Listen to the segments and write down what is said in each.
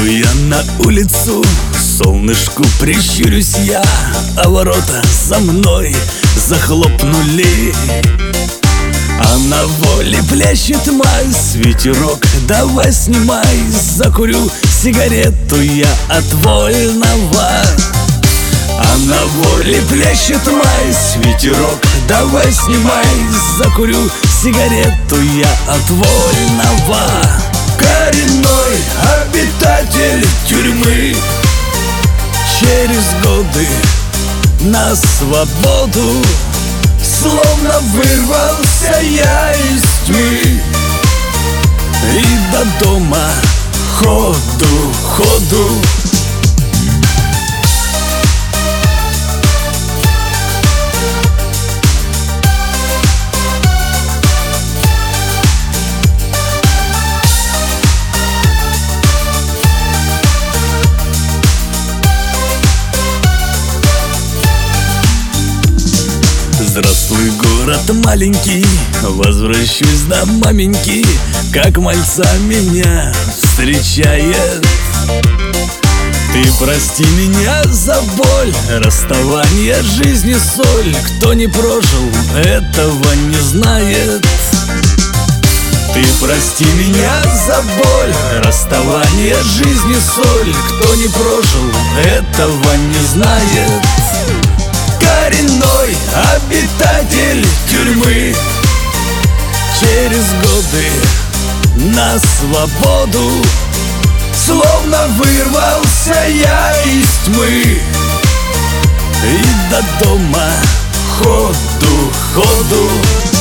я на улицу, солнышку прищурюсь я, а ворота за мной захлопнули. А на воле плещет майс, ветерок, давай снимай. Закурю сигарету я от вольного. А на воле плещет майс, ветерок, давай снимай. Закурю сигарету я от вольного. Коренной обитатель тюрьмы, через годы на свободу, словно вырвался я из тьмы. И до дома ходу, ходу. Здравствуй, город маленький, возвращусь до маменьки, как мальца меня встречает. Ты прости меня за боль, расставание жизни соль. Кто не прожил, этого не знает. Ты прости меня за боль, расставание жизни соль. Кто не прожил, этого не знает. Коренной обитатель тюрьмы, через годы на свободу, словно вырвался я из тьмы. И до дома ходу, ходу.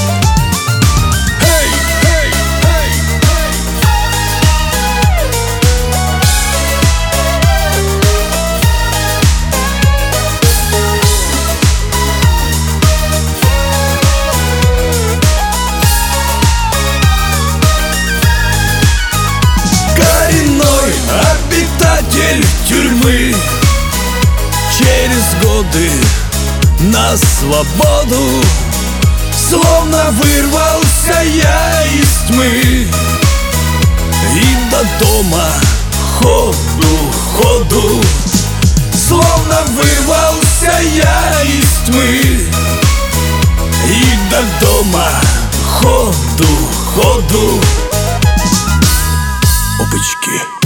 Обитатель тюрьмы, через годы на свободу, словно вырвался я из тьмы. И до дома ходу, ходу, словно вырвался я из тьмы. И до дома ходу, ходу. Опачки.